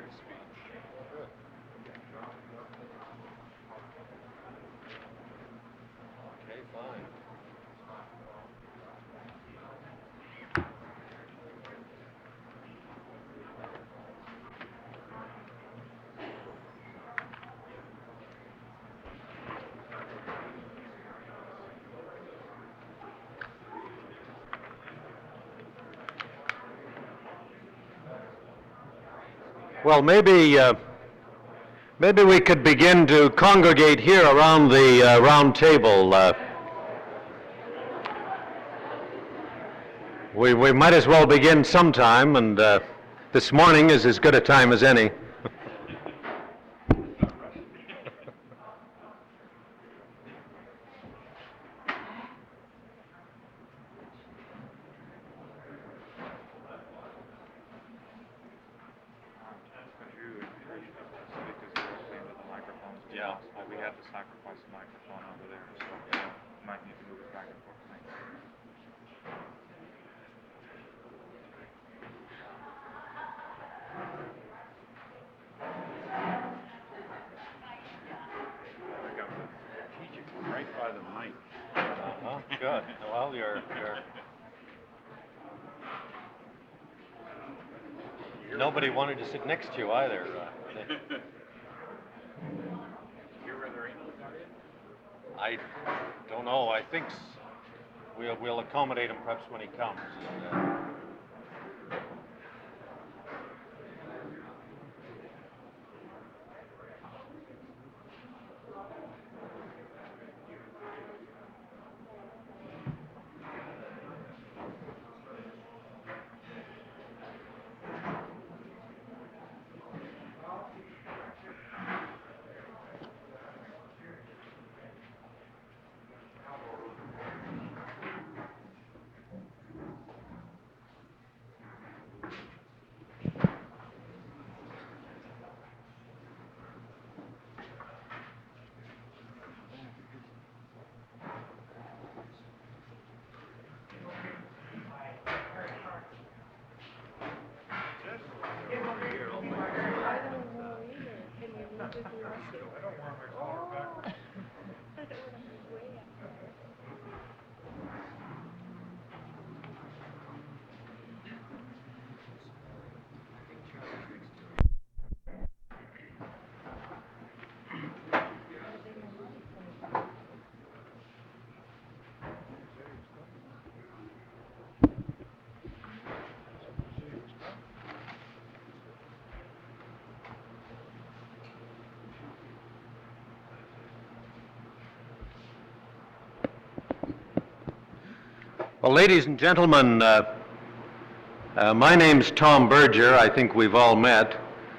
Okay, fine. Well, maybe we could begin to congregate here around the round table. We might as well begin sometime, and this morning is as good a time as any. Yeah, we had to sacrifice the microphone over there, so yeah, might need to move it back and forth. I got the strategic right by the mic. Good. Well, nobody wanted to sit next to you either. Here where there ain't no target? I don't know. I think we'll accommodate him perhaps when he comes. Well, ladies and gentlemen, my name's Tom Berger. I think we've all met.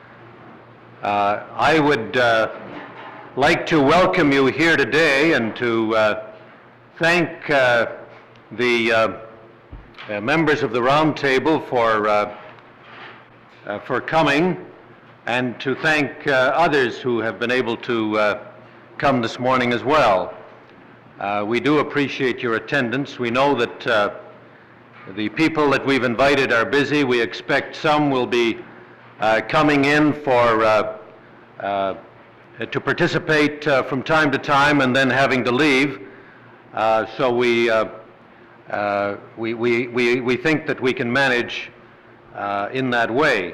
I would like to welcome you here today and to thank the members of the Round Table for coming, and to thank others who have been able to come this morning as well. We do appreciate your attendance. We know that the people that we've invited are busy. We expect some will be coming in to participate from time to time and then having to leave. So we think that we can manage in that way.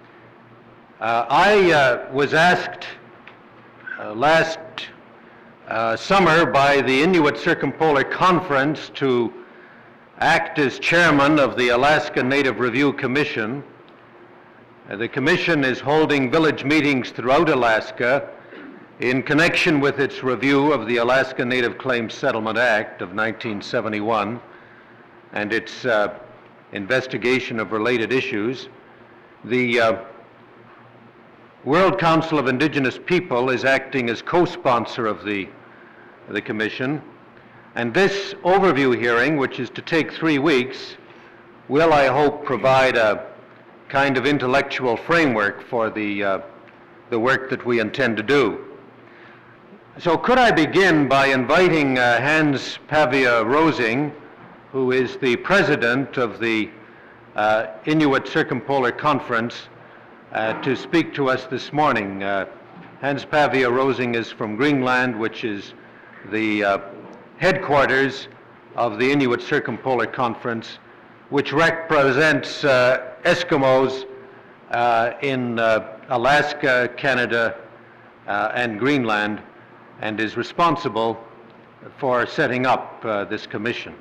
I was asked last summer by the Inuit Circumpolar Conference to act as chairman of the Alaska Native Review Commission. The Commission is holding village meetings throughout Alaska in connection with its review of the Alaska Native Claims Settlement Act of 1971 and its investigation of related issues. The World Council of Indigenous People is acting as co-sponsor of the Commission, and this overview hearing, which is to take 3 weeks, will, I hope, provide a kind of intellectual framework for the work that we intend to do. So could I begin by inviting Hans Pavia Rosing, who is the president of the Inuit Circumpolar Conference, to speak to us this morning. Hans Pavia Rosing is from Greenland, which is the headquarters of the Inuit Circumpolar Conference, which represents Eskimos in Alaska, Canada, and Greenland, and is responsible for setting up this commission.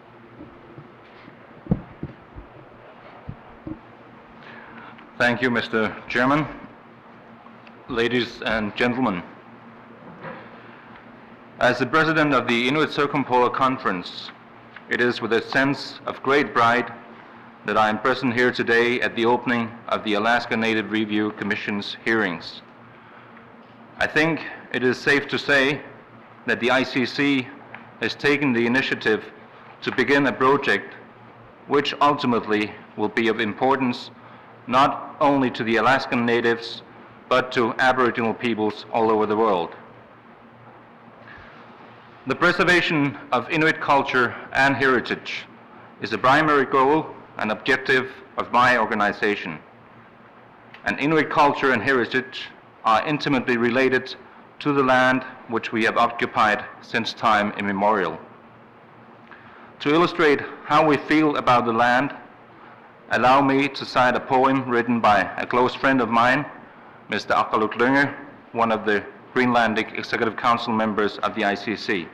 Thank you, Mr. Chairman. Ladies and gentlemen, as the president of the Inuit Circumpolar Conference, it is with a sense of great pride that I am present here today at the opening of the Alaska Native Review Commission's hearings. I think it is safe to say that the ICC has taken the initiative to begin a project which ultimately will be of importance not only to the Alaskan natives, but to Aboriginal peoples all over the world. The preservation of Inuit culture and heritage is a primary goal and objective of my organization. And Inuit culture and heritage are intimately related to the land which we have occupied since time immemorial. To illustrate how we feel about the land, allow me to cite a poem written by a close friend of mine, Mr. Akaluk Lunger, one of the Greenlandic Executive Council members of the ICC.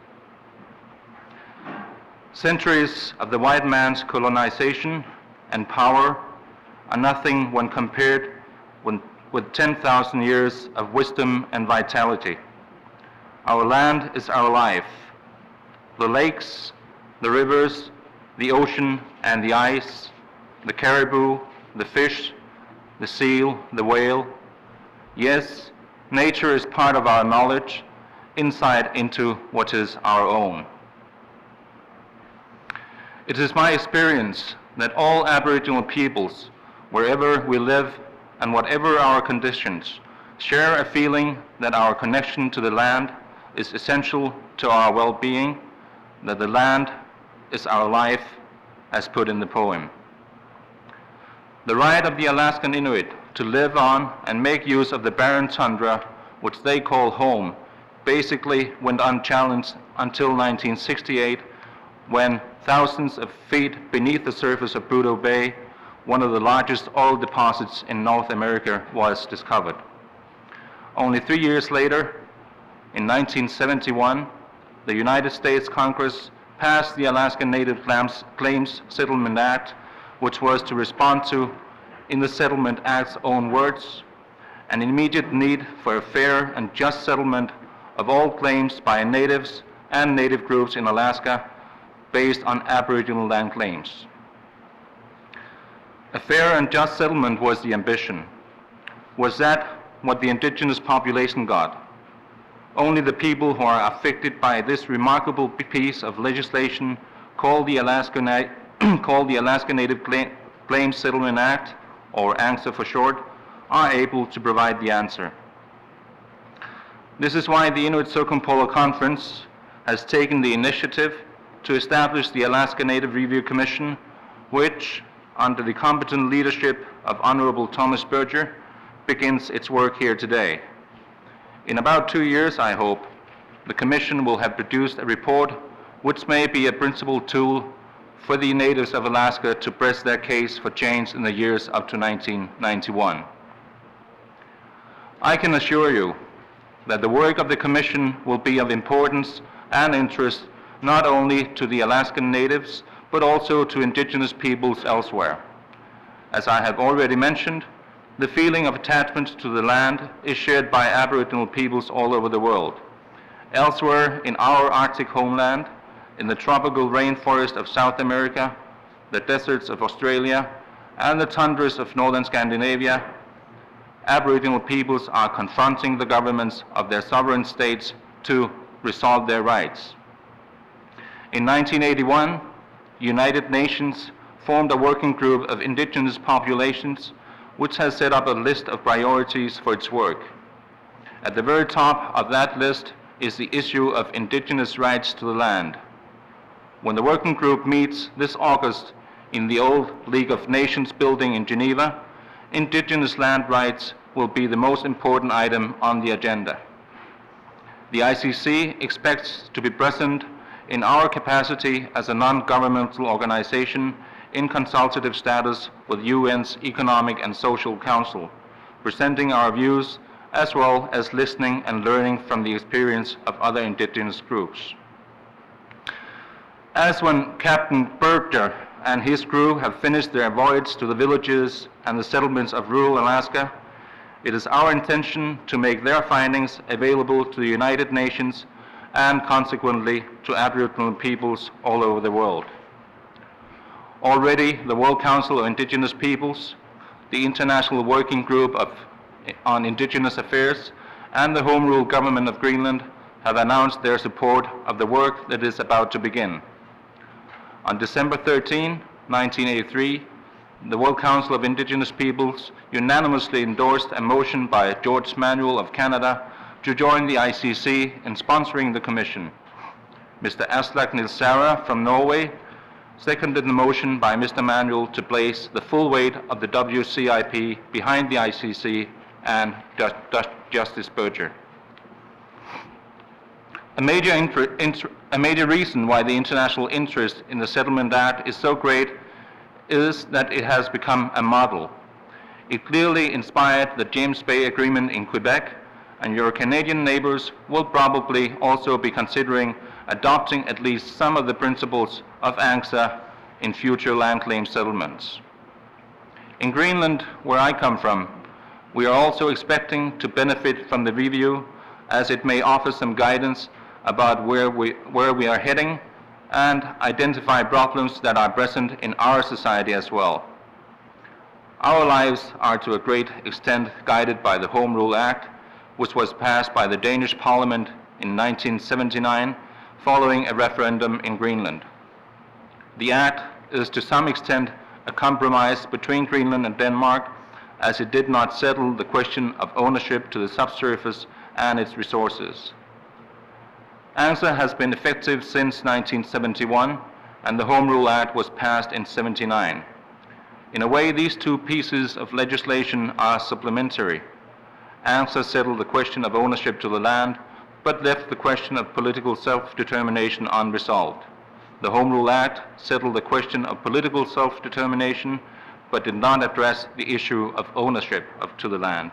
Centuries of the white man's colonization and power are nothing when compared with 10,000 years of wisdom and vitality. Our land is our life. The lakes, the rivers, the ocean and the ice, the caribou, the fish, the seal, the whale. Yes, nature is part of our knowledge, insight into what is our own. It is my experience that all Aboriginal peoples, wherever we live and whatever our conditions, share a feeling that our connection to the land is essential to our well-being, that the land is our life, as put in the poem. The right of the Alaskan Inuit to live on and make use of the barren tundra, which they call home, basically went unchallenged until 1968, when thousands of feet beneath the surface of Prudhoe Bay, one of the largest oil deposits in North America, was discovered. Only 3 years later, in 1971, the United States Congress passed the Alaska Native Claims Settlement Act, which was to respond to, in the Settlement Act's own words, an immediate need for a fair and just settlement of all claims by natives and native groups in Alaska based on Aboriginal land claims. A fair and just settlement was the ambition. Was that what the indigenous population got? Only the people who are affected by this remarkable piece of legislation called the Alaska Native Claims Settlement Act, or ANCSA for short, are able to provide the answer. This is why the Inuit Circumpolar Conference has taken the initiative to establish the Alaska Native Review Commission, which, under the competent leadership of Honorable Thomas Berger, begins its work here today. In about 2 years, I hope, the Commission will have produced a report which may be a principal tool for the natives of Alaska to press their case for change in the years up to 1991. I can assure you that the work of the Commission will be of importance and interest not only to the Alaskan natives, but also to indigenous peoples elsewhere. As I have already mentioned, the feeling of attachment to the land is shared by Aboriginal peoples all over the world. Elsewhere in our Arctic homeland, in the tropical rainforest of South America, the deserts of Australia, and the tundras of northern Scandinavia, Aboriginal peoples are confronting the governments of their sovereign states to resolve their rights. In 1981, United Nations formed a working group of indigenous populations which has set up a list of priorities for its work. At the very top of that list is the issue of indigenous rights to the land. When the working group meets this August in the old League of Nations building in Geneva, indigenous land rights will be the most important item on the agenda. The ICC expects to be present in our capacity as a non-governmental organization in consultative status with UN's Economic and Social Council, presenting our views as well as listening and learning from the experience of other indigenous groups. As when Captain Berger and his crew have finished their voyage to the villages and the settlements of rural Alaska, it is our intention to make their findings available to the United Nations and consequently to Aboriginal peoples all over the world. Already, the World Council of Indigenous Peoples, the International Working Group on Indigenous Affairs, and the Home Rule Government of Greenland have announced their support of the work that is about to begin. On December 13, 1983, the World Council of Indigenous Peoples unanimously endorsed a motion by George Manuel of Canada to join the ICC in sponsoring the Commission. Mr. Aslak Nilsara from Norway seconded the motion by Mr. Manuel to place the full weight of the WCIP behind the ICC and Justice Berger. A major reason why the international interest in the Settlement Act is so great is that it has become a model. It clearly inspired the James Bay Agreement in Quebec, and your Canadian neighbors will probably also be considering adopting at least some of the principles of ANCSA in future land claim settlements. In Greenland, where I come from, we are also expecting to benefit from the review, as it may offer some guidance about where we are heading and identify problems that are present in our society as well. Our lives are to a great extent guided by the Home Rule Act, which was passed by the Danish Parliament in 1979 following a referendum in Greenland. The Act is to some extent a compromise between Greenland and Denmark, as it did not settle the question of ownership to the subsurface and its resources. ANCSA has been effective since 1971, and the Home Rule Act was passed in 1979. In a way, these two pieces of legislation are supplementary. ANCSA settled the question of ownership to the land, but left the question of political self-determination unresolved. The Home Rule Act settled the question of political self-determination, but did not address the issue of ownership to the land.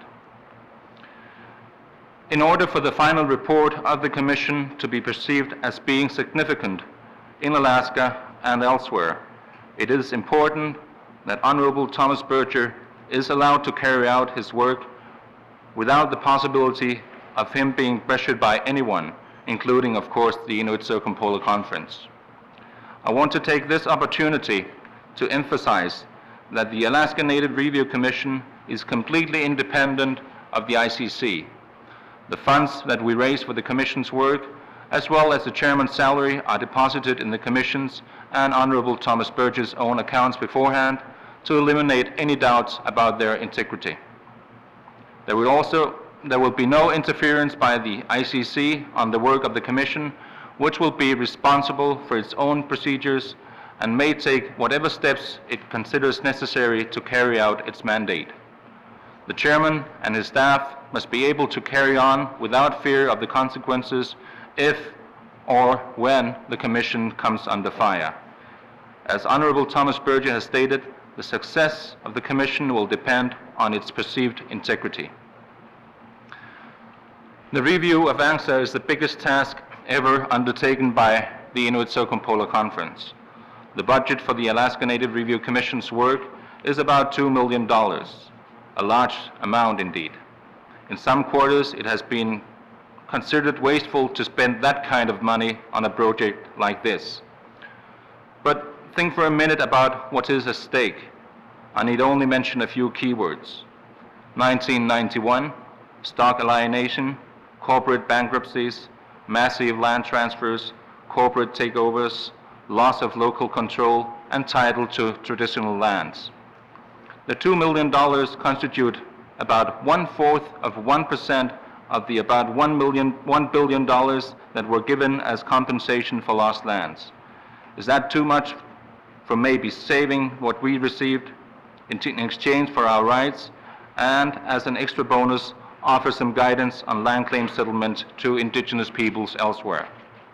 In order for the final report of the Commission to be perceived as being significant in Alaska and elsewhere, it is important that Honorable Thomas Berger is allowed to carry out his work without the possibility of him being pressured by anyone, including, of course, the Inuit Circumpolar Conference. I want to take this opportunity to emphasize that the Alaska Native Review Commission is completely independent of the ICC. The funds that we raise for the Commission's work, as well as the Chairman's salary, are deposited in the Commission's and Honorable Thomas Berger's own accounts beforehand to eliminate any doubts about their integrity. There will be no interference by the ICC on the work of the Commission, which will be responsible for its own procedures and may take whatever steps it considers necessary to carry out its mandate. The Chairman and his staff must be able to carry on without fear of the consequences if or when the Commission comes under fire. As Honorable Thomas Berger has stated, the success of the Commission will depend on its perceived integrity. The review of ANCSA is the biggest task ever undertaken by the Inuit Circumpolar Conference. The budget for the Alaska Native Review Commission's work is about $2 million, a large amount indeed. In some quarters, it has been considered wasteful to spend that kind of money on a project like this. But think for a minute about what is at stake. I need only mention a few keywords. 1991, stock alienation, corporate bankruptcies, massive land transfers, corporate takeovers, loss of local control and title to traditional lands. The $2 million constitute about 1/4 of 1% of the about $1 billion that were given as compensation for lost lands. Is that too much for maybe saving what we received? in exchange for our rights, and as an extra bonus, offer some guidance on land claim settlement to Indigenous peoples elsewhere.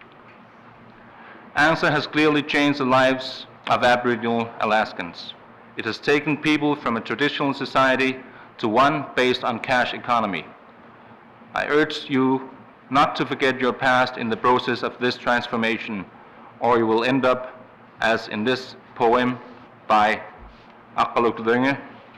ANZSA has clearly changed the lives of Aboriginal Alaskans. It has taken people from a traditional society to one based on cash economy. I urge you not to forget your past in the process of this transformation, or you will end up as in this poem by Aqqaluk Denge.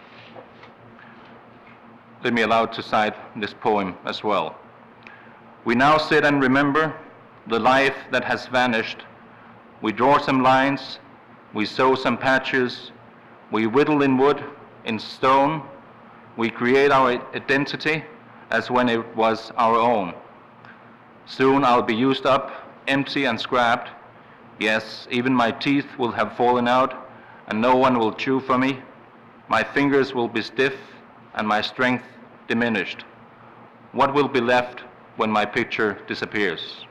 Let me allow to cite this poem as well. We now sit and remember the life that has vanished. We draw some lines, we sew some patches, we whittle in wood, in stone, we create our identity as when it was our own. Soon I'll be used up, empty and scrapped. Yes, even my teeth will have fallen out, and no one will chew for me. My fingers will be stiff, and my strength diminished. What will be left when my picture disappears?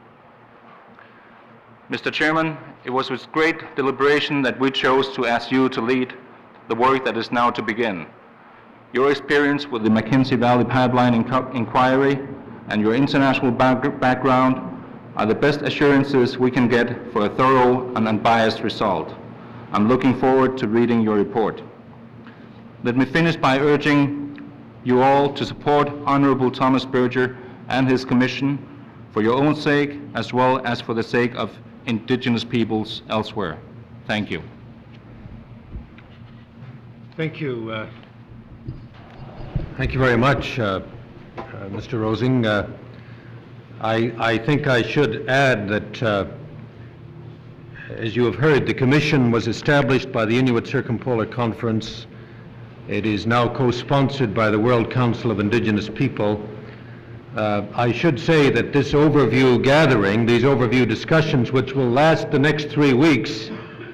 Mr. Chairman, it was with great deliberation that we chose to ask you to lead the work that is now to begin. Your experience with the Mackenzie Valley Pipeline Inquiry and your international background are the best assurances we can get for a thorough and unbiased result. I'm looking forward to reading your report. Let me finish by urging you all to support Honorable Thomas Berger and his commission for your own sake as well as for the sake of Indigenous peoples elsewhere. Thank you. Thank you. Thank you very much, Mr. Rosing. I think I should add that, as you have heard, the Commission was established by the Inuit Circumpolar Conference. It is now co-sponsored by the World Council of Indigenous People. I should say that this overview gathering, these overview discussions, which will last the next 3 weeks,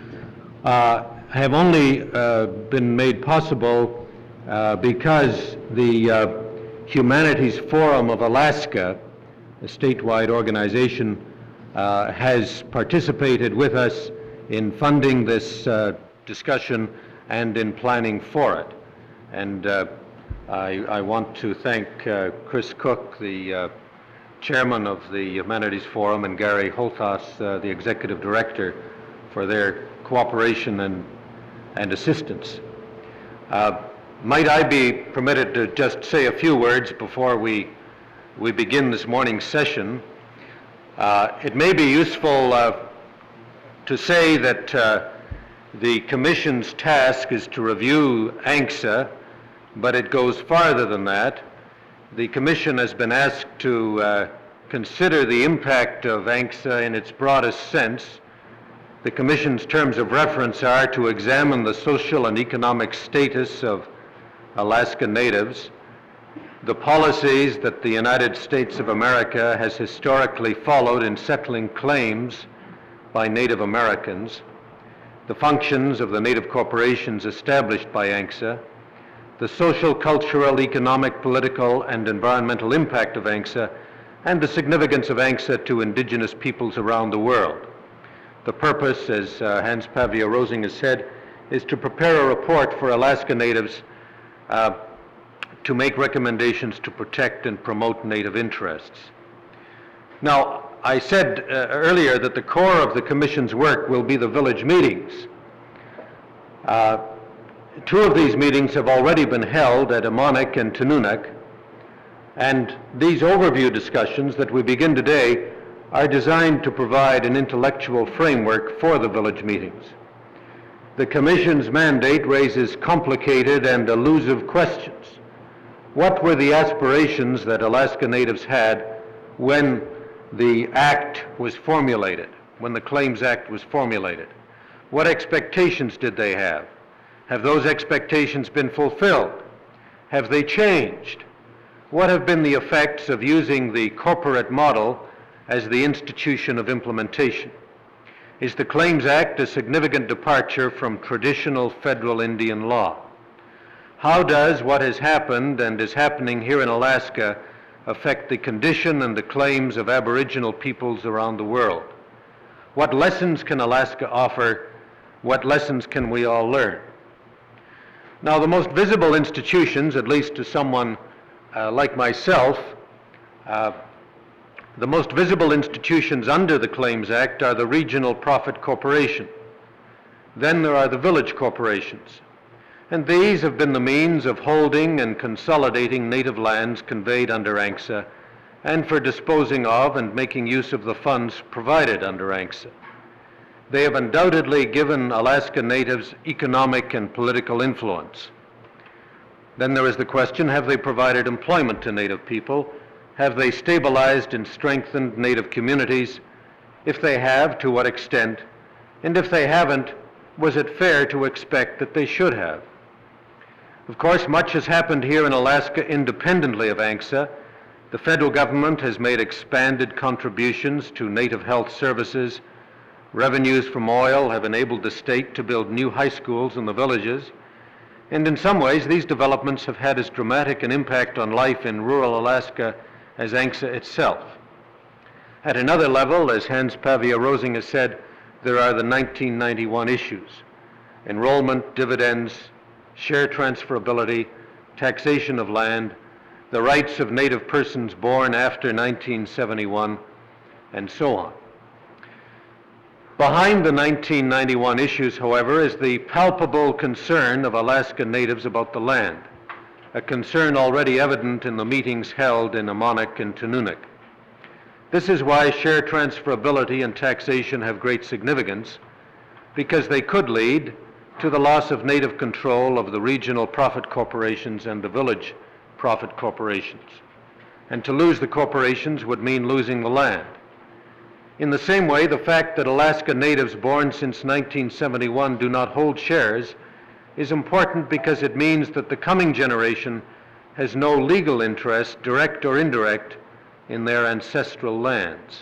have only been made possible because the Humanities Forum of Alaska, a statewide organization, has participated with us in funding this discussion and in planning for it. And I want to thank Chris Cook, the chairman of the Humanities Forum, and Gary Holthas, the executive director, for their cooperation and assistance. Might I be permitted to just say a few words before we begin this morning's session? It may be useful to say that the Commission's task is to review ANCSA, but it goes farther than that. The Commission has been asked to consider the impact of ANCSA in its broadest sense. The Commission's terms of reference are to examine the social and economic status of Alaska Natives, the policies that the United States of America has historically followed in settling claims by Native Americans, the functions of the Native corporations established by ANCSA, the social, cultural, economic, political, and environmental impact of ANCSA, and the significance of ANCSA to Indigenous peoples around the world. The purpose, as Hans Pavia Rosing has said, is to prepare a report for Alaska Natives to make recommendations to protect and promote Native interests. Now, I said earlier that the core of the Commission's work will be the village meetings. 2 of these meetings have already been held at Amonik and Tununak, and these overview discussions that we begin today are designed to provide an intellectual framework for the village meetings. The Commission's mandate raises complicated and elusive questions. What were the aspirations that Alaska Natives had when the Act was formulated, when the Claims Act was formulated? What expectations did they have? Have those expectations been fulfilled? Have they changed? What have been the effects of using the corporate model as the institution of implementation? Is the Claims Act a significant departure from traditional federal Indian law? How does what has happened and is happening here in Alaska affect the condition and the claims of Aboriginal peoples around the world? What lessons can Alaska offer? What lessons can we all learn? Now, the most visible institutions, at least to someone like myself, the most visible institutions under the Claims Act are the Regional Profit Corporation. Then there are the village corporations. And these have been the means of holding and consolidating native lands conveyed under ANCSA and for disposing of and making use of the funds provided under ANCSA. They have undoubtedly given Alaska Natives economic and political influence. Then there is the question, have they provided employment to Native people? Have they stabilized and strengthened Native communities? If they have, to what extent? And if they haven't, was it fair to expect that they should have? Of course, much has happened here in Alaska independently of ANCSA. The federal government has made expanded contributions to Native health services. Revenues from oil have enabled the state to build new high schools in the villages. And in some ways, these developments have had as dramatic an impact on life in rural Alaska as ANCSA itself. At another level, as Hans Pavia Rosing has said, there are the 1991 issues: enrollment, dividends, share transferability, taxation of land, the rights of Native persons born after 1971, and so on. Behind the 1991 issues, however, is the palpable concern of Alaska Natives about the land, a concern already evident in the meetings held in Amonik and Tununuk. This is why share transferability and taxation have great significance, because they could lead to the loss of Native control of the regional profit corporations and the village profit corporations. And to lose the corporations would mean losing the land. In the same way, the fact that Alaska Natives born since 1971 do not hold shares is important because it means that the coming generation has no legal interest, direct or indirect, in their ancestral lands.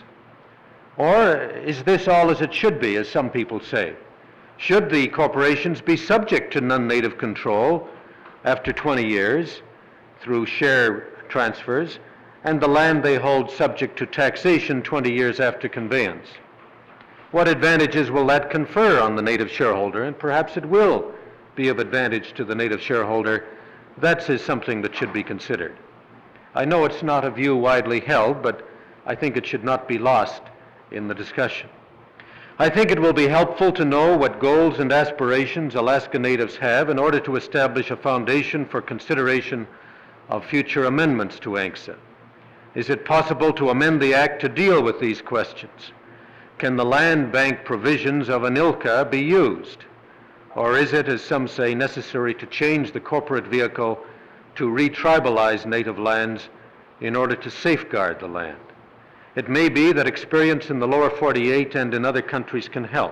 Or is this all as it should be, as some people say? Should the corporations be subject to non-native control after 20 years through share transfers, and the land they hold subject to taxation 20 years after conveyance? What advantages will that confer on the native shareholder? And perhaps it will be of advantage to the native shareholder. That is something that should be considered. I know it's not a view widely held, but I think it should not be lost in the discussion. I think it will be helpful to know what goals and aspirations Alaska Natives have in order to establish a foundation for consideration of future amendments to ANCSA. Is it possible to amend the Act to deal with these questions? Can the land bank provisions of ANILCA be used? Or is it, as some say, necessary to change the corporate vehicle to retribalize native lands in order to safeguard the land? It may be that experience in the lower 48 and in other countries can help.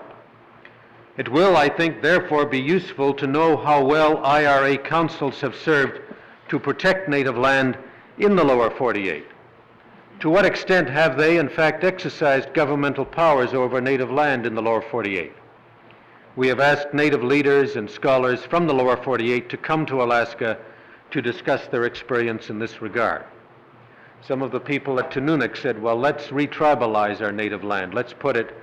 It will, I think, therefore be useful to know how well IRA councils have served to protect native land in the lower 48. To what extent have they, in fact, exercised governmental powers over native land in the lower 48? We have asked native leaders and scholars from the lower 48 to come to Alaska to discuss their experience in this regard. Some of the people at Tununuk said, well, let's retribalize our native land. Let's put it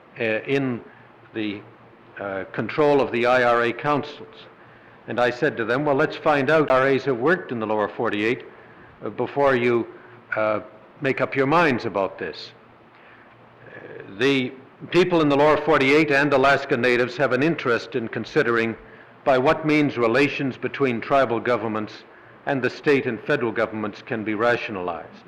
in the control of the IRA councils. And I said to them, well, let's find out how IRAs have worked in the lower 48 before you make up your minds about this. The people in the lower 48 and Alaska Natives have an interest in considering by what means relations between tribal governments and the state and federal governments can be rationalized.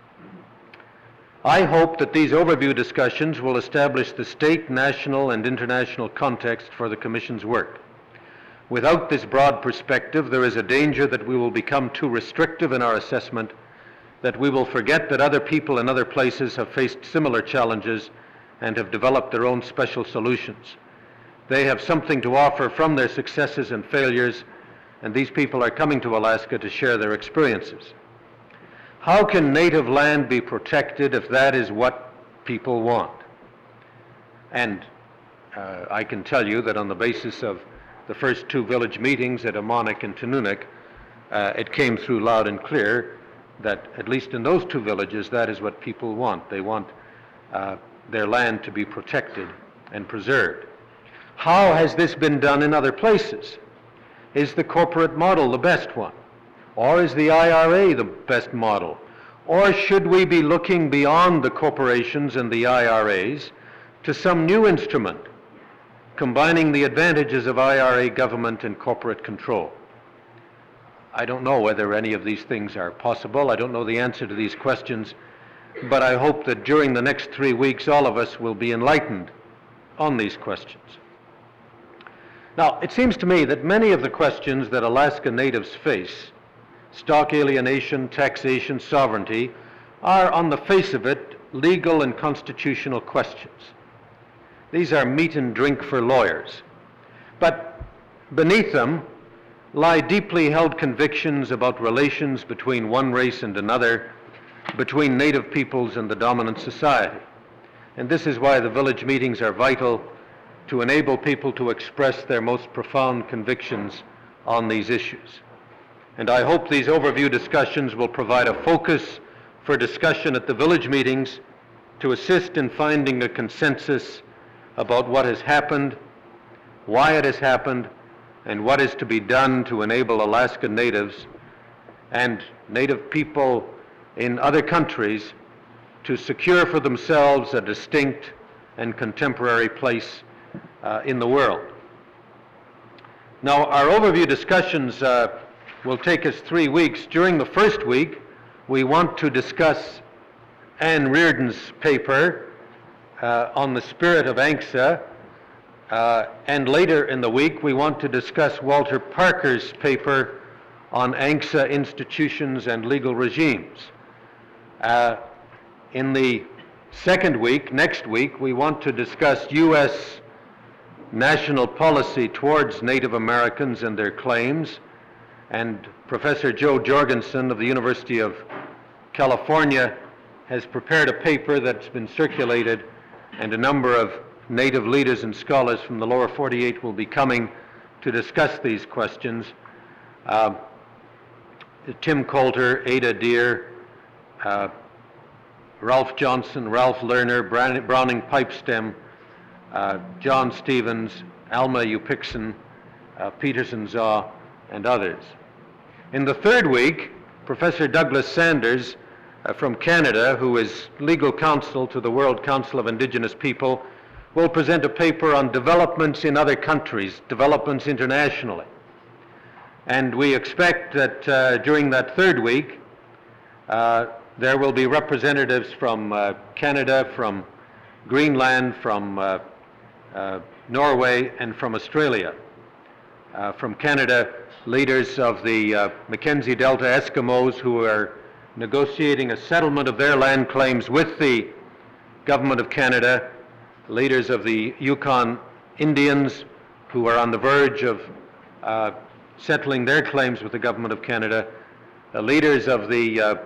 I hope that these overview discussions will establish the state, national, and international context for the Commission's work. Without this broad perspective, there is a danger that we will become too restrictive in our assessment, that we will forget that other people in other places have faced similar challenges and have developed their own special solutions. They have something to offer from their successes and failures, and these people are coming to Alaska to share their experiences. How can native land be protected if that is what people want? And I can tell you that on the basis of the first two village meetings at Amonik and Tununuk, it came through loud and clear that at least in those two villages, that is what people want. They want their land to be protected and preserved. How has this been done in other places? Is the corporate model the best one? Or is the IRA the best model? Or should we be looking beyond the corporations and the IRAs to some new instrument, combining the advantages of IRA government and corporate control? I don't know whether any of these things are possible. I don't know the answer to these questions, but I hope that during the next 3 weeks all of us will be enlightened on these questions. Now, it seems to me that many of the questions that Alaska Natives face, stock alienation, taxation, sovereignty, are on the face of it legal and constitutional questions. These are meat and drink for lawyers. But beneath them lie deeply held convictions about relations between one race and another, between native peoples and the dominant society. And this is why the village meetings are vital, to enable people to express their most profound convictions on these issues. And I hope these overview discussions will provide a focus for discussion at the village meetings to assist in finding a consensus about what has happened, why it has happened, and what is to be done to enable Alaska Natives and Native people in other countries to secure for themselves a distinct and contemporary place in the world. Now, our overview discussions will take us 3 weeks. During the first week, we want to discuss Anne Reardon's paper on the spirit of ANCSA, and later in the week, we want to discuss Walter Parker's paper on ANCSA institutions and legal regimes. In the second week, next week, we want to discuss U.S. national policy towards Native Americans and their claims, and Professor Joe Jorgensen of the University of California has prepared a paper that's been circulated, and a number of Native leaders and scholars from the lower 48 will be coming to discuss these questions. Tim Coulter, Ada Deer, Ralph Johnson, Ralph Lerner, Browning Pipestem, John Stevens, Alma Upixon, Peterson Zaw, and others. In the third week, Professor Douglas Sanders from Canada, who is legal counsel to the World Council of Indigenous People, will present a paper on developments in other countries, developments internationally. And we expect that during that third week, there will be representatives from Canada, from Greenland, from Norway, and from Australia. From Canada, leaders of the Mackenzie Delta Eskimos, who are negotiating a settlement of their land claims with the Government of Canada, leaders of the Yukon Indians, who are on the verge of settling their claims with the Government of Canada, leaders of the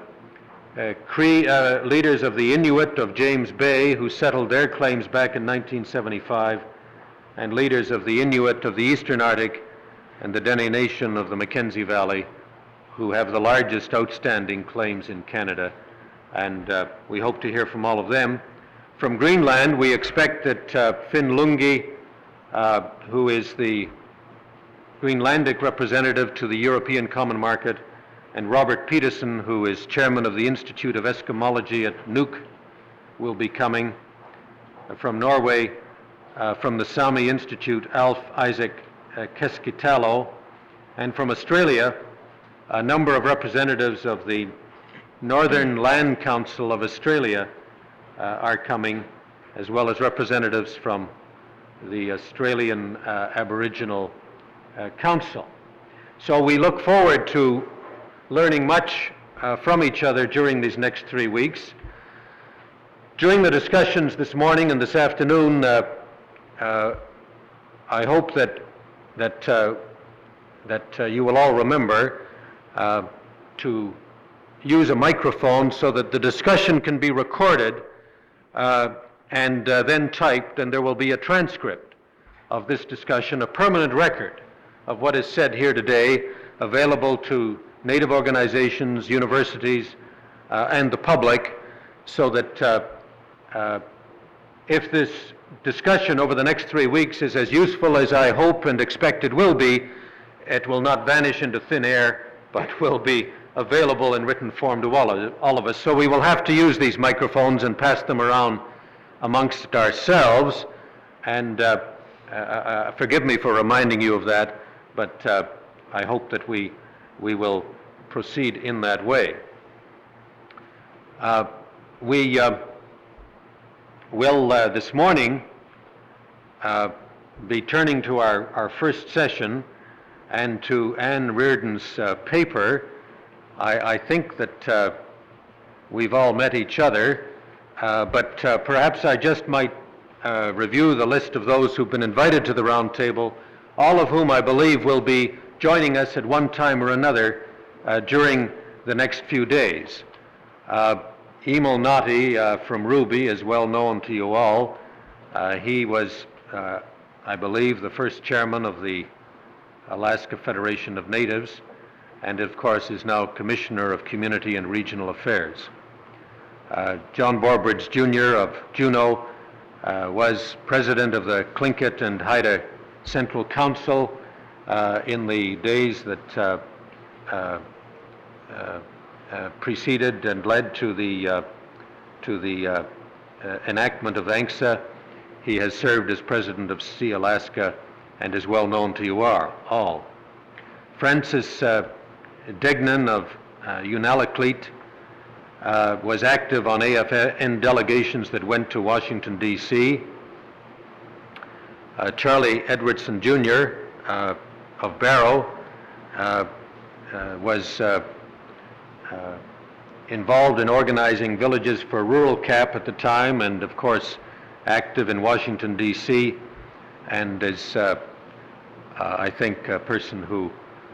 leaders of the Inuit of James Bay, who settled their claims back in 1975, and leaders of the Inuit of the Eastern Arctic and the Dene Nation of the Mackenzie Valley, who have the largest outstanding claims in Canada. And we hope to hear from all of them. From Greenland, we expect that Finn Lungi, who is the Greenlandic representative to the European Common Market, and Robert Peterson, who is chairman of the Institute of Eskimology at Nuuk, will be coming. From Norway, from the Sami Institute, Alf Isaac Keskitalo, and from Australia, a number of representatives of the Northern Land Council of Australia are coming, as well as representatives from the Australian Aboriginal Council. So we look forward to learning much from each other during these next 3 weeks. During the discussions this morning and this afternoon, I hope that you will all remember to use a microphone so that the discussion can be recorded and then typed, and there will be a transcript of this discussion, a permanent record of what is said here today, available to Native organizations, universities, and the public, so that if this discussion over the next 3 weeks is as useful as I hope and expect it will be, it will not vanish into thin air, but will be available in written form to all of us. So we will have to use these microphones and pass them around amongst ourselves. And forgive me for reminding you of that, but I hope that we will proceed in that way. We will this morning be turning to our first session and to Anne Reardon's paper. I think that we've all met each other, but perhaps I just might review the list of those who've been invited to the round table, all of whom I believe will be joining us at one time or another during the next few days. Emil Nati from Ruby is well known to you all. He was, I believe, the first chairman of the Alaska Federation of Natives, and of course is now Commissioner of Community and Regional Affairs. John Borbridge Jr. of Juneau was president of the Tlingit and Haida Central Council in the days that preceded and led to the enactment of ANCSA. He has served as president of Sea-Alaska and is well known to you all. Francis Degnan of Unalakleet was active on AFN delegations that went to Washington, D.C. Charlie Edwardson Jr. Of Barrow was involved in organizing Villages for Rural Cap at the time, and of course active in Washington, D.C., and is, I think, a person who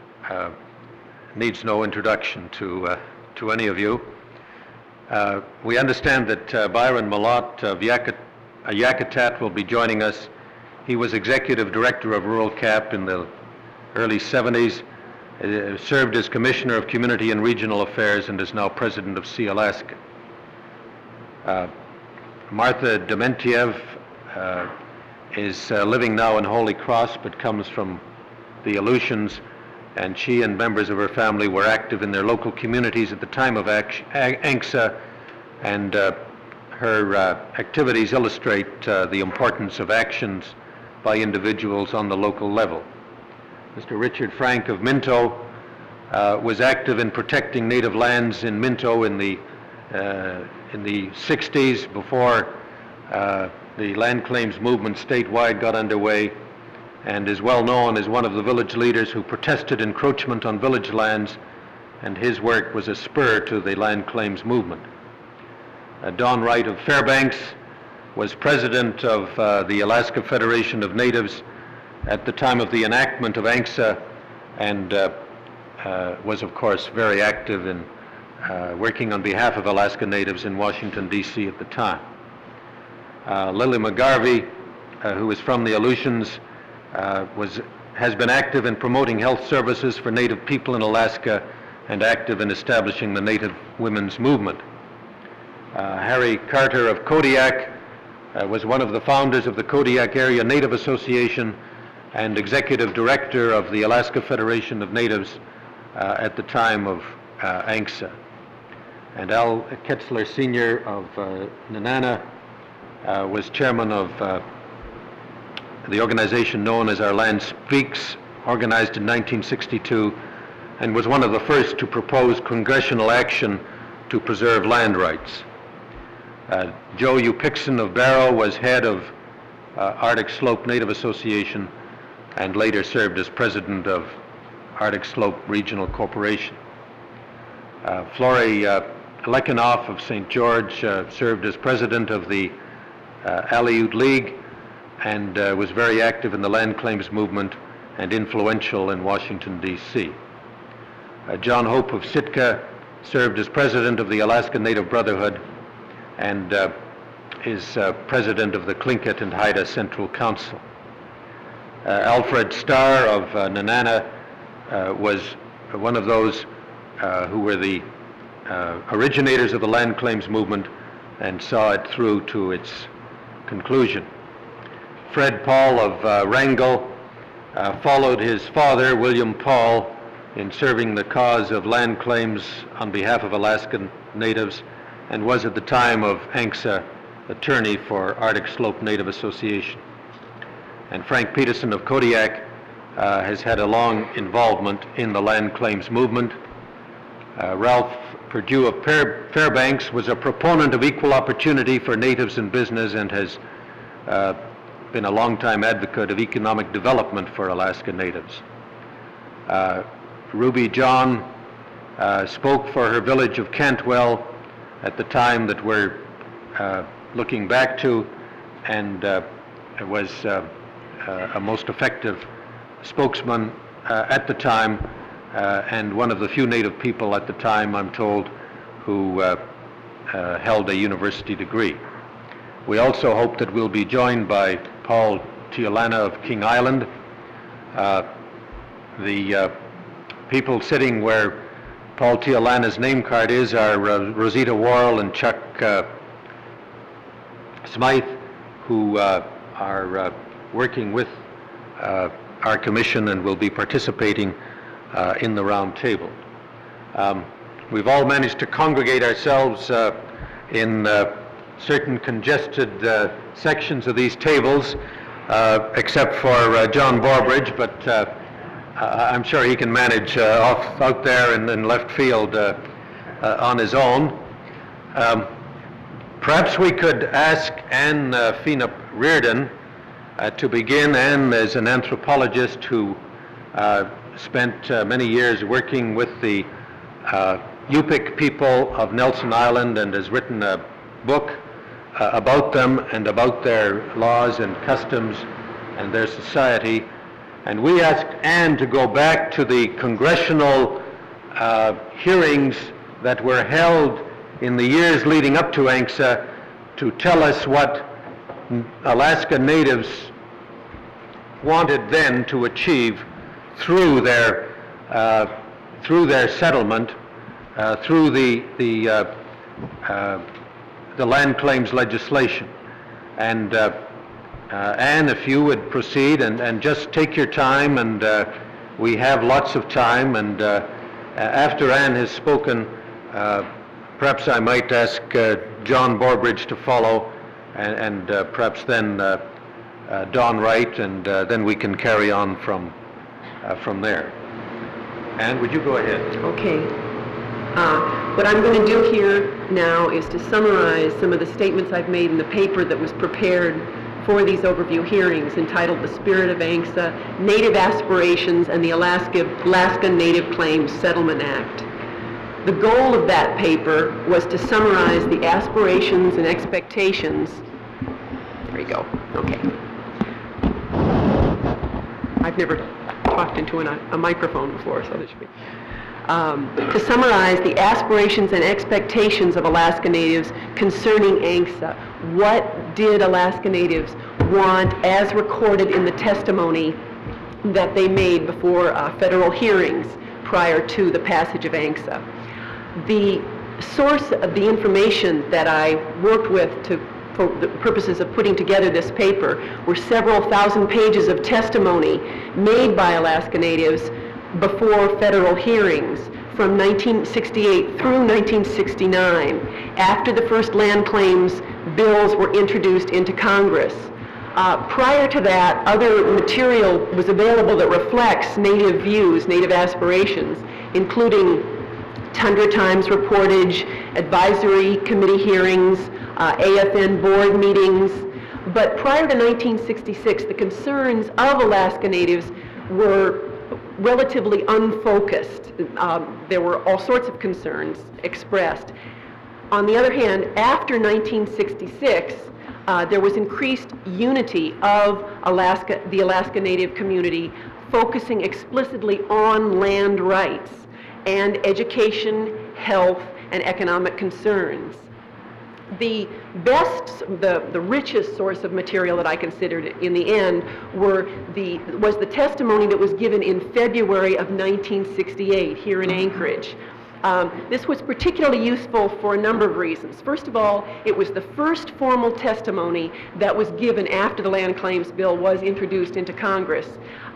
needs no introduction to any of you. We understand that Byron Malott of Yakutat will be joining us. He was executive director of Rural Cap in the early 70s, served as Commissioner of Community and Regional Affairs, and is now president of Sea-Alaska. Martha Dementiev is living now in Holy Cross, but comes from the Aleutians, and she and members of her family were active in their local communities at the time of ANCSA, and her activities illustrate the importance of actions by individuals on the local level. Mr. Richard Frank of Minto was active in protecting native lands in Minto in the 60s, before the land claims movement statewide got underway, and is well known as one of the village leaders who protested encroachment on village lands, and his work was a spur to the land claims movement. Don Wright of Fairbanks was president of the Alaska Federation of Natives at the time of the enactment of ANCSA, and was of course very active in working on behalf of Alaska Natives in Washington, D.C. at the time. Lily McGarvey, who is from the Aleutians, has been active in promoting health services for Native people in Alaska and active in establishing the Native Women's Movement. Harry Carter of Kodiak was one of the founders of the Kodiak Area Native Association and executive director of the Alaska Federation of Natives at the time of ANCSA. And Al Ketzler Sr. of Nenana was chairman of the organization known as Our Land Speaks, organized in 1962, and was one of the first to propose congressional action to preserve land rights. Joe U. Pixon of Barrow was head of Arctic Slope Native Association and later served as president of Arctic Slope Regional Corporation. Flory Lekinoff of St. George served as president of the Aleut League and was very active in the land claims movement and influential in Washington, D.C. John Hope of Sitka served as president of the Alaska Native Brotherhood and is president of the Tlingit and Haida Central Council. Alfred Starr of Nenana was one of those who were the originators of the land claims movement and saw it through to its conclusion. Fred Paul of Wrangell followed his father, William Paul, in serving the cause of land claims on behalf of Alaskan natives, and was at the time of ANCSA attorney for Arctic Slope Native Association. And Frank Peterson of Kodiak has had a long involvement in the land claims movement. Ralph Perdue of Fairbanks was a proponent of equal opportunity for natives in business and has been a longtime advocate of economic development for Alaska natives. Ruby John spoke for her village of Cantwell at the time that we're looking back to, and was a most effective spokesman at the time, and one of the few Native people at the time, I'm told, who held a university degree. We also hope that we'll be joined by Paul Tiolana of King Island. The people sitting where Paul Tiolana's name card is are Rosita Worrell and Chuck Smythe, who are working with our commission and will be participating in the round table. We've all managed to congregate ourselves in certain congested sections of these tables, except for John Borbridge, but I'm sure he can manage out there in left field on his own. Perhaps we could ask Anne Feenup Reardon to begin. Anne is an anthropologist who spent many years working with the Yupik people of Nelson Island and has written a book about them and about their laws and customs and their society. And we asked Anne to go back to the congressional hearings that were held in the years leading up to ANCSA to tell us what Alaska natives wanted then to achieve through their settlement, through the land claims legislation. And Anne, if you would proceed and just take your time, and we have lots of time, and after Anne has spoken, perhaps I might ask John Borbridge to follow, and perhaps then Don Wright, and then we can carry on from there. Anne, would you go ahead? Okay. What I'm going to do here now is to summarize some of the statements I've made in the paper that was prepared for these overview hearings, entitled The Spirit of ANCSA, Native Aspirations, and the Alaska Native Claims Settlement Act. The goal of that paper was to summarize the aspirations and expectations. There you go. Okay. I've never talked into a microphone before, so this should be. To summarize the aspirations and expectations of Alaska Natives concerning ANCSA. What did Alaska Natives want as recorded in the testimony that they made before federal hearings prior to the passage of ANCSA? The source of the information that I worked with for the purposes of putting together this paper were several thousand pages of testimony made by Alaska Natives before federal hearings from 1968 through 1969, after the first land claims bills were introduced into Congress. Prior to that, other material was available that reflects Native views, Native aspirations, including Tundra Times reportage, advisory committee hearings, AFN board meetings. But prior to 1966, the concerns of Alaska Natives were relatively unfocused. There were all sorts of concerns expressed. On the other hand, after 1966, there was increased unity of the Alaska Native community, focusing explicitly on land rights and education, health, and economic concerns. The richest source of material that I considered in the end was the testimony that was given in February of 1968 here in Anchorage. This was particularly useful for a number of reasons. First of all, it was the first formal testimony that was given after the Land Claims Bill was introduced into Congress.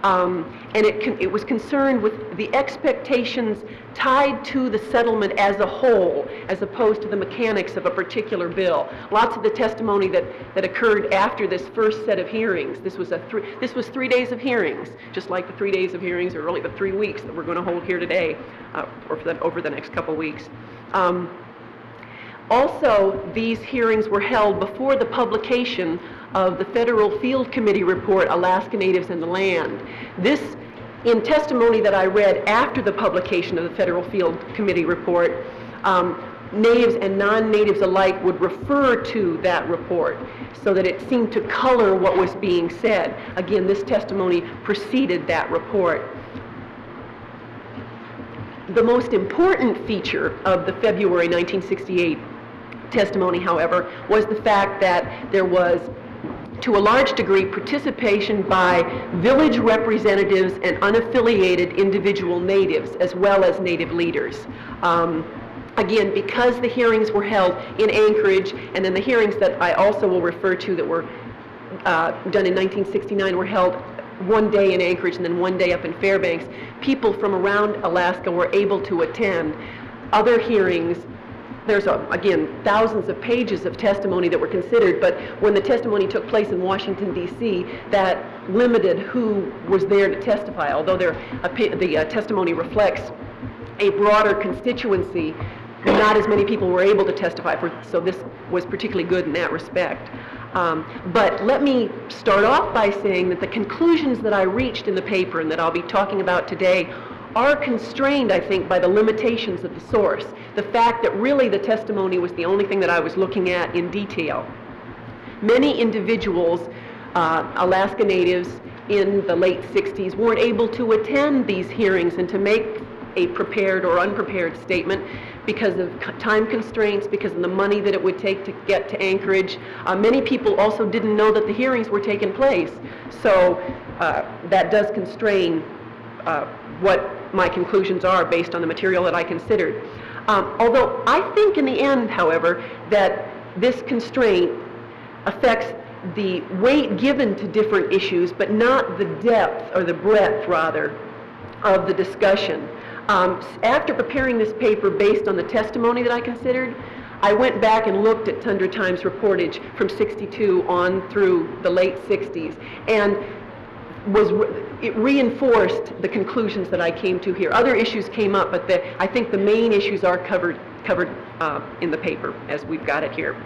And it was concerned with the expectations tied to the settlement as a whole, as opposed to the mechanics of a particular bill. Lots of the testimony that occurred after this first set of hearings, this was 3 days of hearings, just like the 3 days of hearings, or really the 3 weeks that we're going to hold here today, or over the next couple weeks. Also, these hearings were held before the publication of the Federal Field Committee report, Alaska Natives and the Land. This, in testimony that I read after the publication of the Federal Field Committee report, natives and non-natives alike would refer to that report so that it seemed to color what was being said. Again, this testimony preceded that report. The most important feature of the February 1968 testimony, however, was the fact that there was, to a large degree, participation by village representatives and unaffiliated individual natives, as well as native leaders. Again, because the hearings were held in Anchorage, and then the hearings that I also will refer to that were done in 1969 were held one day in Anchorage and then one day up in Fairbanks, people from around Alaska were able to attend. Other hearings, there's, again, thousands of pages of testimony that were considered, but when the testimony took place in Washington, D.C., that limited who was there to testify. Although the testimony reflects a broader constituency, not as many people were able to testify, so this was particularly good in that respect. But let me start off by saying that the conclusions that I reached in the paper and that I'll be talking about today are constrained, I think, by the limitations of the source. The fact that really the testimony was the only thing that I was looking at in detail. Many individuals, Alaska Natives in the late 60s, weren't able to attend these hearings and to make a prepared or unprepared statement because of time constraints, because of the money that it would take to get to Anchorage. Many people also didn't know that the hearings were taking place, so that does constrain what my conclusions are based on the material that I considered. Although I think in the end, however, that this constraint affects the weight given to different issues, but not the depth, or the breadth rather, of the discussion. After preparing this paper based on the testimony that I considered, I went back and looked at Tundra Times reportage from '62 on through the late 60s, and it reinforced the conclusions that I came to here. Other issues came up, but I think the main issues are covered in the paper as we've got it here.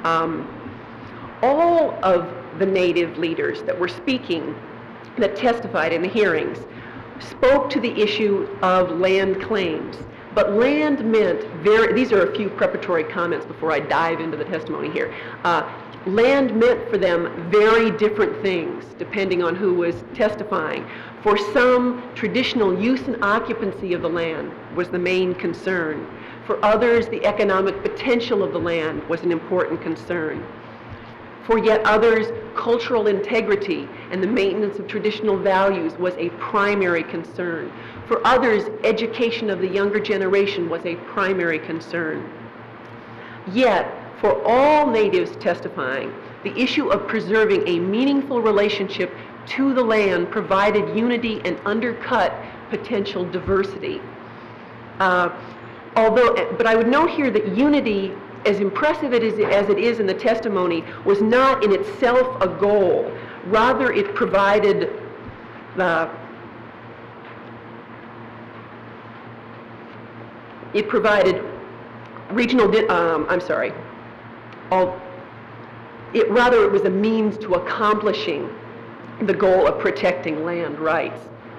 All of the native leaders that were speaking, that testified in the hearings, spoke to the issue of land claims. But land meant these are a few preparatory comments before I dive into the testimony here. Land meant for them very different things depending on who was testifying. For some, traditional use and occupancy of the land was the main concern. For others, the economic potential of the land was an important concern. For yet others, cultural integrity and the maintenance of traditional values was a primary concern. For others, education of the younger generation was a primary concern. Yet, for all natives testifying, the issue of preserving a meaningful relationship to the land provided unity and undercut potential diversity. But I would note here that unity, as impressive as it is in the testimony, was not in itself a goal. Rather, it provided regional, it was a means to accomplishing the goal of protecting land rights.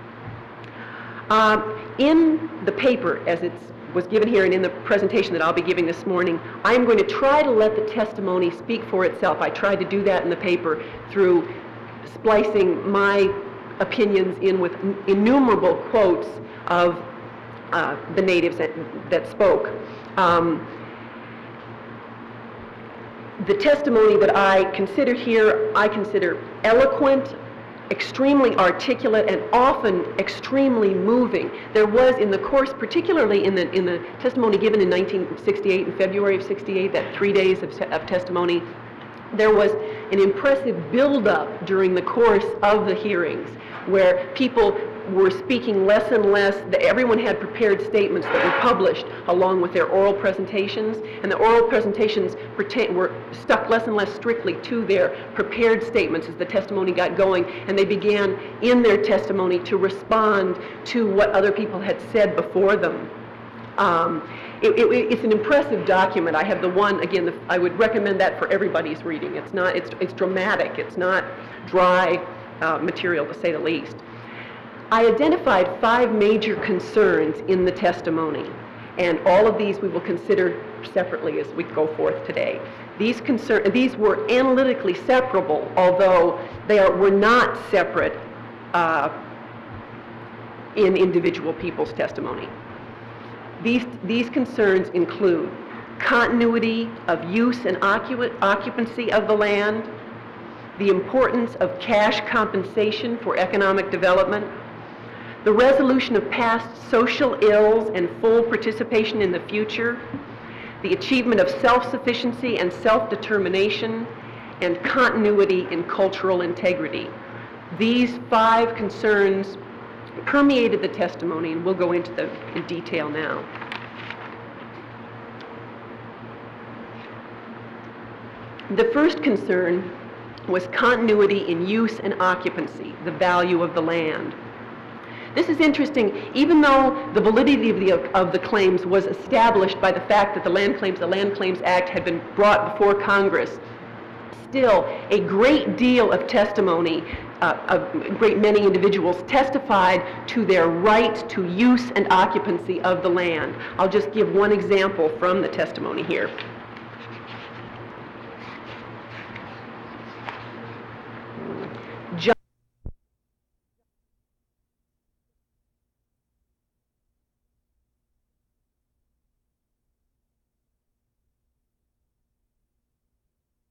In the paper, as it was given here and in the presentation that I'll be giving this morning, I'm going to try to let the testimony speak for itself. I tried to do that in the paper through splicing my opinions in with innumerable quotes of the natives that spoke. The testimony that I consider here, I consider eloquent, extremely articulate, and often extremely moving. There was in the course, particularly in the testimony given in 1968, in February of '68, that 3 days of testimony, there was an impressive build-up during the course of the hearings. where people were speaking less and less. Everyone had prepared statements that were published along with their oral presentations, and the oral presentations were stuck less and less strictly to their prepared statements as the testimony got going, and they began in their testimony to respond to what other people had said before them. It's an impressive document. I have the one, again, I would recommend that for everybody's reading. It's dramatic. It's not dry material, to say the least. I identified 5 major concerns in the testimony, and all of these we will consider separately as we go forth today. These were analytically separable, although they were not separate in individual people's testimony. These concerns include continuity of use and occupancy of the land, the importance of cash compensation for economic development, the resolution of past social ills and full participation in the future, the achievement of self-sufficiency and self-determination, and continuity in cultural integrity. These 5 concerns permeated the testimony, and we'll go into them in detail now. The first concern was continuity in use and occupancy, the value of the land. This is interesting. Even though the validity of the claims was established by the fact that the Land Claims Act had been brought before Congress, still a great deal of testimony, a great many individuals testified to their right to use and occupancy of the land. I'll just give one example from the testimony here.